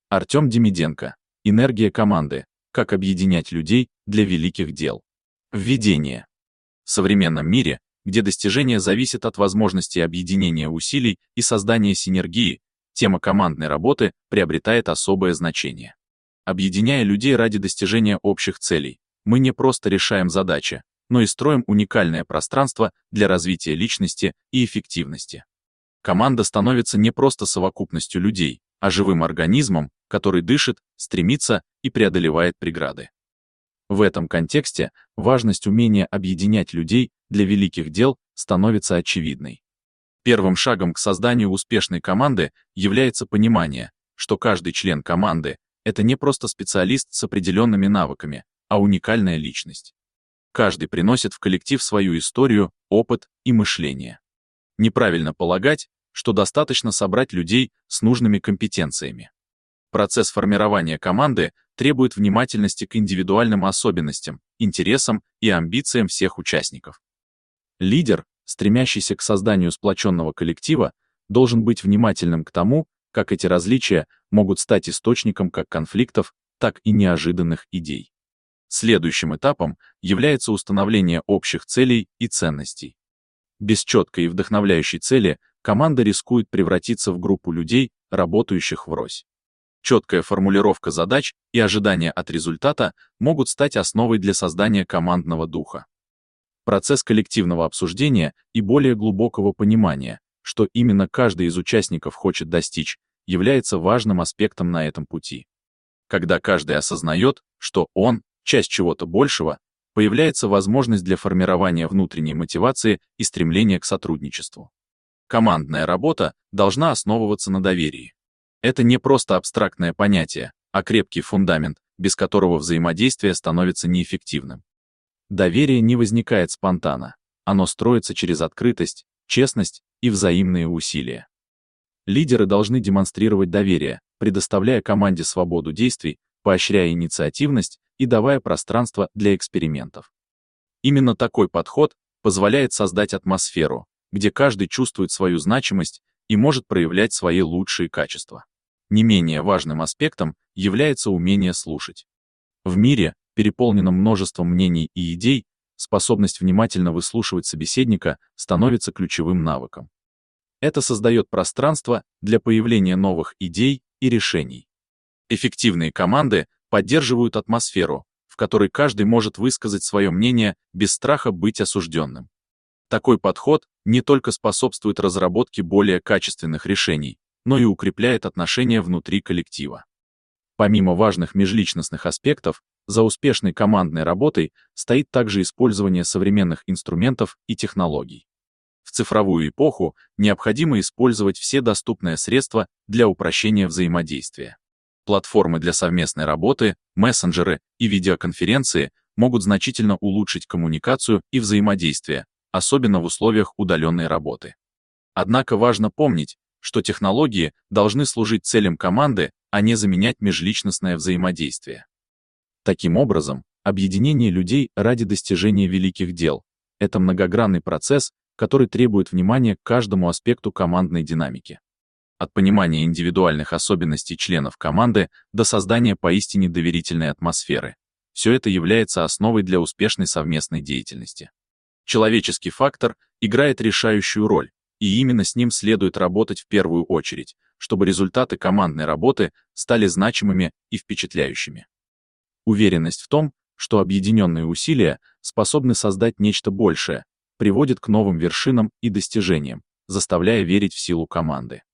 Артем Демиденко. Энергия команды. Как объединять людей для великих дел. Введение. В современном мире, где достижение зависит от возможности объединения усилий и создания синергии, тема командной работы приобретает особое значение. Объединяя людей ради достижения общих целей, мы не просто решаем задачи, но и строим уникальное пространство для развития личности и эффективности. Команда становится не просто совокупностью людей, а живым организмом, который дышит, стремится и преодолевает преграды. В этом контексте важность умения объединять людей для великих дел становится очевидной. Первым шагом к созданию успешной команды является понимание, что каждый член команды — это не просто специалист с определенными навыками, а уникальная личность. Каждый приносит в коллектив свою историю, опыт и мышление. Неправильно полагать, что достаточно собрать людей с нужными компетенциями. Процесс формирования команды требует внимательности к индивидуальным особенностям, интересам и амбициям всех участников. Лидер, стремящийся к созданию сплоченного коллектива, должен быть внимательным к тому, как эти различия могут стать источником как конфликтов, так и неожиданных идей. Следующим этапом является установление общих целей и ценностей. Без четкой и вдохновляющей цели команда рискует превратиться в группу людей, работающих врозь. Четкая формулировка задач и ожидания от результата могут стать основой для создания командного духа. Процесс коллективного обсуждения и более глубокого понимания, что именно каждый из участников хочет достичь, является важным аспектом на этом пути. Когда каждый осознает, что он — часть чего-то большего, появляется возможность для формирования внутренней мотивации и стремления к сотрудничеству. Командная работа должна основываться на доверии. Это не просто абстрактное понятие, а крепкий фундамент, без которого взаимодействие становится неэффективным. Доверие не возникает спонтанно, оно строится через открытость, честность и взаимные усилия. Лидеры должны демонстрировать доверие, предоставляя команде свободу действий, поощряя инициативность и давая пространство для экспериментов. Именно такой подход позволяет создать атмосферу, где каждый чувствует свою значимость и может проявлять свои лучшие качества. Не менее важным аспектом является умение слушать. В мире, переполненном множеством мнений и идей, способность внимательно выслушивать собеседника становится ключевым навыком. Это создает пространство для появления новых идей и решений. Эффективные команды поддерживают атмосферу, в которой каждый может высказать свое мнение без страха быть осужденным. Такой подход не только способствует разработке более качественных решений, но и укрепляет отношения внутри коллектива. Помимо важных межличностных аспектов, за успешной командной работой стоит также использование современных инструментов и технологий. В цифровую эпоху необходимо использовать все доступные средства для упрощения взаимодействия. Платформы для совместной работы, мессенджеры и видеоконференции могут значительно улучшить коммуникацию и взаимодействие, особенно в условиях удаленной работы. Однако важно помнить, что технологии должны служить целям команды, а не заменять межличностное взаимодействие. Таким образом, объединение людей ради достижения великих дел — это многогранный процесс, который требует внимания к каждому аспекту командной динамики. От понимания индивидуальных особенностей членов команды до создания поистине доверительной атмосферы. Все это является основой для успешной совместной деятельности. Человеческий фактор играет решающую роль, и именно с ним следует работать в первую очередь, чтобы результаты командной работы стали значимыми и впечатляющими. Уверенность в том, что объединенные усилия способны создать нечто большее, приводит к новым вершинам и достижениям, заставляя верить в силу команды.